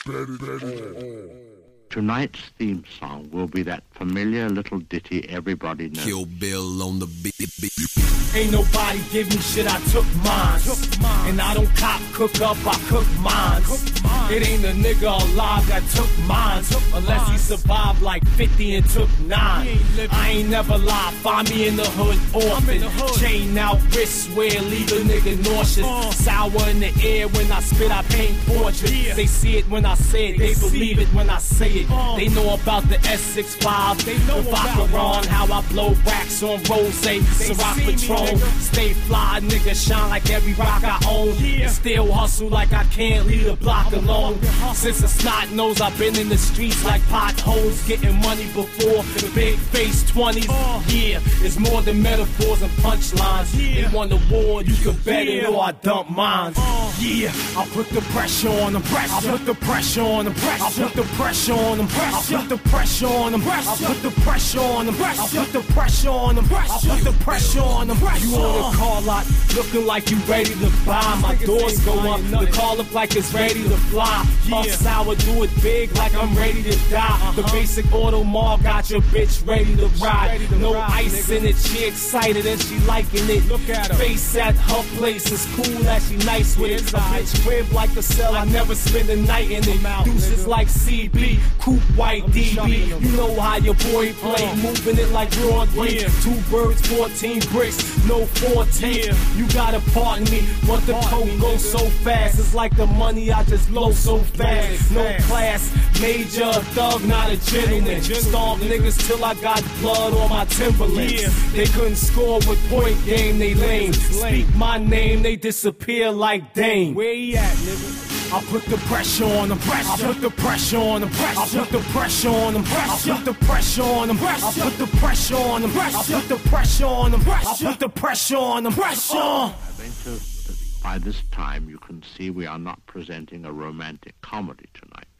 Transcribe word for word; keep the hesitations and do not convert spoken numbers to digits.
Tonight's theme song will be that familiar little ditty everybody knows. Kill Bill on the beat. Ain't nobody give me shit, I took mine. And I don't cop, cook up, I cook mine. It ain't a nigga alive that took mine, unless he survived like fifty and took nine. I ain't never lied, find me in the hood orphan. Chain out, wrist wear, leave a nigga nauseous. Sour in the air, when I spit I paint portraits. They see it when I say it, they believe it when I say it. They know about the S sixty-five, the Vacheron, how I blow racks on Rose, Ciroc Patron. Stay fly, nigga, shine like every rock I own. Still hustle like I can't leave the block alone. Since a snot nose, I've been in the streets like potholes, getting money before the big face twenties. Yeah, it's more than metaphors and punchlines. They want the war, you can bet it, or I dump mines. Yeah, I put the pressure on them. I put the pressure on them. I put the pressure on them. I put the pressure on them. I put the pressure on them. I put the pressure on them. I put the pressure on them. You on the car lot, looking like you ready to buy. My doors go up, the car look like it's ready to fly. Off sour, do it big like I'm ready to die. The basic auto mall got your bitch ready to ride. No ice in it, she excited and she liking it. Face at her place is cool that she nice with it. A bitch crib like a cell, I never spend a night in it. Deuces like C B, coupe white D B. You know how your boy play, moving it like Broadway. Two birds, fourteen bricks, no fourteen. You gotta pardon me, but the coke goes so fast. It's like the money I just blow so fast. No class, major, thug, not a gentleman. Starve niggas till I got blood on my Timberlands. They couldn't score with point game, they lame. Speak my name, they disappear like Dame. Where he at, nigga? I put the pressure on them. I put the pressure on them. I put the pressure on them. I put the pressure on them. I put the pressure on them. I put the pressure on them. I put the pressure on them. I venture that by this time you can see we are not presenting a romantic comedy tonight.